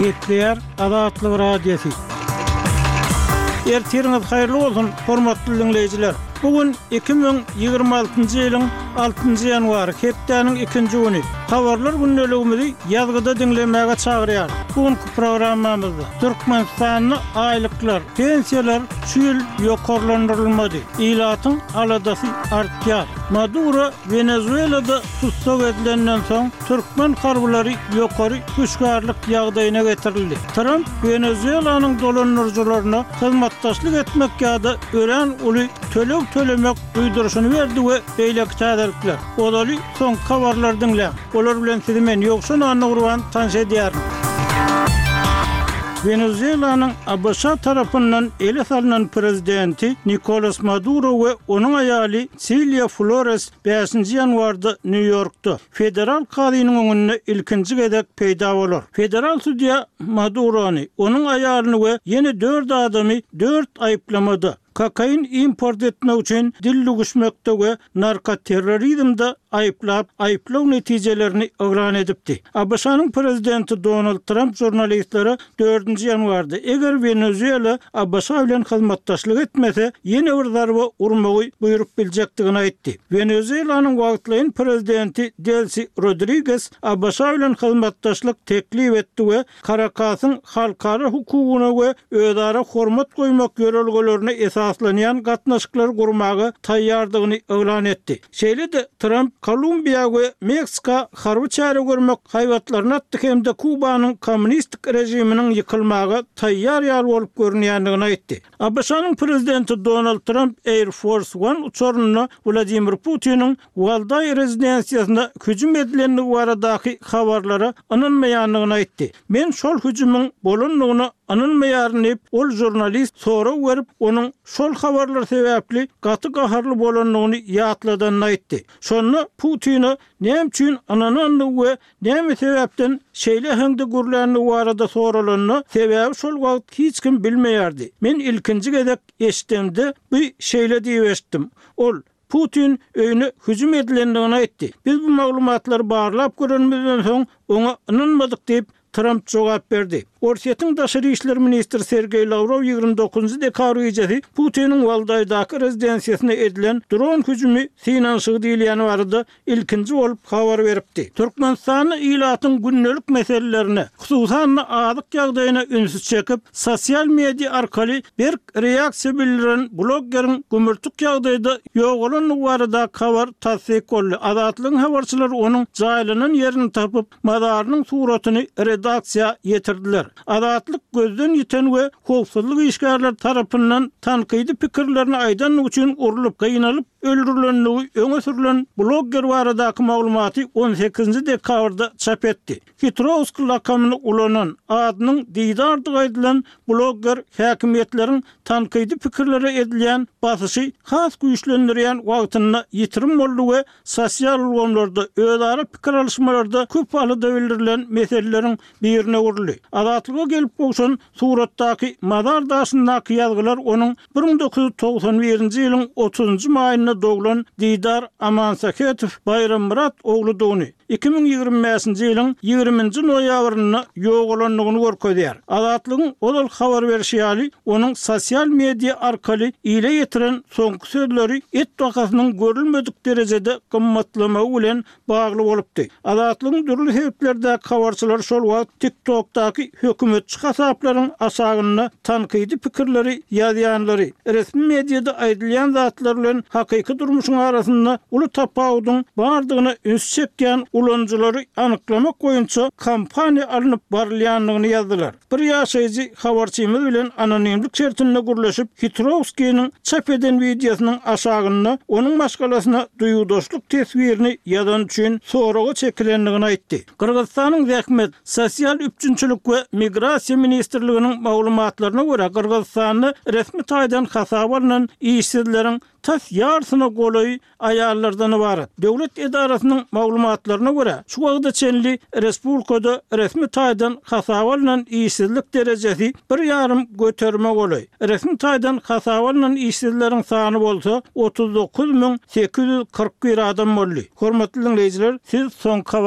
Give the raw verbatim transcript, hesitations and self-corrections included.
Ketler Azatlyk radiosu. Ertiriniz hayırlı olsun, hormatly dinleyijiler. Bugün iki bin ýygrima altyncy ýylyň altynjy ýanwary, hepdeniň ikinji güni. Habarlar günneligimizi ýazgyda dinlemäge çagyrýar. Bugünkü programmamyzda Türkmenistanyň aýlyklar, pensiýalar şu ýyl ýokarlandyrylmady. Ilatyň aladasy artýar. Maduro Venezuelada tutsak edilenden soň Türkmen harbylary ýokary güçgärlik ýagdaýyna getirildi. Trump Venezuelanyň dolanyrjylaryna hyzmatdaşlyk etmek ýa-da ölen uly tölek tölemek uýduruşyny berdi we beýle täderikler. Olaly soň habarlar dinle. Olar bilen sizi men ýokşun anny urwan tanş edýär. Venezuelanyň A B S tarapyndan ele salynan prezidenti Nicolas Maduro we onuň aýaly Cilia Flores beşinji ýanwarda New Yorkda federal kadynyň öňünde ilkinji gedek peýda bolar. Federal судья Madurony, onuň aýalyny we ýene dört adamy dört aýplamada kokain import etmek üçin dilli güçmekde we narkoterrorizmde aýplap, aýplaw netijelerini ogran edipdi. A B S-nyň prezidenti Donald Trump jurnalistlere dördünji ýanwarda eger Venezuela A B S bilen hyzmatdaşlyk etmese ýene bir zarba urmagy buýrup biljekdigini aýtdy. Venezuelanyň wagtlaýan prezidenti Delcy Rodriguez A B S bilen hyzmatdaşlyk teklip etdi we Caracasyň halkara hukugyna we özara hormat goýmak ýörelgelerini esaslanýan gatnaşyklar gurmagy taýýardygyny oglan etdi. Şeýle-de Trump Kolumbiya we Meksika harby çare görmek haýwatlaryny atdy hemde Kubanyň kommunistik rejiminiň ýykylmagy taýýar ýar bolup görünýändigini aýtdy. A B S-nyň prezidenti Donald Trump Air Force One uçaryny Vladimir Putin'in Valday rezidensiýasynda hüjüm edilendigi baradaky habarlara anynmaýandygyny aýtdy. Men şol hüjümüň bolanlygyny anylmaýaryn ol jurnalist sora berip onuň şol habarlar sebäpli gaty gaharly bolanlygyny ýatladanyny aýtdy. Şonu Putin'i näme üçin ananandy we näme sebäpden şeýle hende gürlänligi barada soralanyny sebäbi şol wagt hiç kim bilmeýärdi. Men ilkinji gedek eşitdimde bu şeýle diýip eşitdim. Ol Putin öýüne hüjüm edilendigini aýtdy. Biz bu maglumatlary barlap görenmizden soň oňa inanmadyk diýip Trump jogap berdi. Orsiýetiň daşary işler ministri Sergey Lavrov ýygrima dokuzunjy dekabr gecesi Putiniň Valdaýdaky rezidensiýasyna edilen dron hüjümi finansygy diýilýäni barada ilkinji bolup habar beripdi. Türkmenistanyň ilatyň günnelik meselelerine, hususan adyk ýagdaýyna ünsüz çekip, sosial media arkaly bir reaksiýa bildiren bloggerin gümürtük ýagdaýda ýogalan barada habar tasdik boldy. Azatlyň habarçylary onuň jaýlanan ýerini tapyp, madarynyň suratyny redaksiýa ýetirdiler. Azatlyk gözden ýiten we howpsuzlyk işgärler tarapyndan tankydy pikirlerini aýdan üçin urulup gynanyp öldürilenligi öňe sürülen blogger baradaky maglumaty on sekizinji dekabrda çap etdi. Hitrovsk lakamyny ulanan adynyň diýdardyk aýdylan blogger häkimetleriň tankydy pikirleri edilýän basyşy has güýçlendirýän wagtyna ýitirim boldy we sosial ulgamlarda özara pikir alışmalarda köp alda bildirilen meseleleriň birine uruly. Azatlyga gelip bolsun suratdaky madar daşyndaky ýazgylar onuň bir ming dokuz ýüz togsan birinji ýylyň otuzunjy maýyna doğulan Didar Amansaketov Bayrammurat ogludyny iki bin ýygrima beşinji ýylyň ýygrimiňji noýabryna ýogalanlygyny görkezýär. Azatlygyň olal habar berýäli onuň sosial media arkaly ile ýetiren soňky sözleri et wakasynyň görülmedik derejede gymmatlamagy bilen bagly bolupdy. Azatlygyň dürli heplerde habarçylar şol wagt TikTokdaky hökümetçi hasaplaryň asagyna tankydy pikirleri ýazýanlary, resmi mediada aýdylýan zatlar bilen hakyky durmuşyň arasynda uly tapawdyň bardygyny üns çekýän ulanjylary anyklamak goýunça kampaniýa alınıp barylýanlygyny ýazdylar. Bir ýaşaýjy habarçymyz bilen anonimlik şertinde gürleşip Hitrovskiň çap eden videosynyň aşagyna onuň maşgalasyna duýudoşluk tesbirini ýazan üçin soragy çekilendigini aýtdy. Kırgızstanyň Zähmet sosial üçinçilik we migrasiýa ministrliginiň maglumatlaryna görä Kırgızstanyň resmi taýdan hasaba alynan işsizleriň tas ýarsyna golaý aýallardan ibaret. Döwlet edarasynyň maglumatlaryna görä şu wagtda çenli respublikada resmi taýdan hasaba alynan işsizlik derejesi bir ýarym göterme golaý. Resmi taýdan hasaba alynan işsizleriň sany bolsa otuz dokuz ming sekiz ýüz kırk bir adam boldy. Hormatly dinleýijiler, siz soň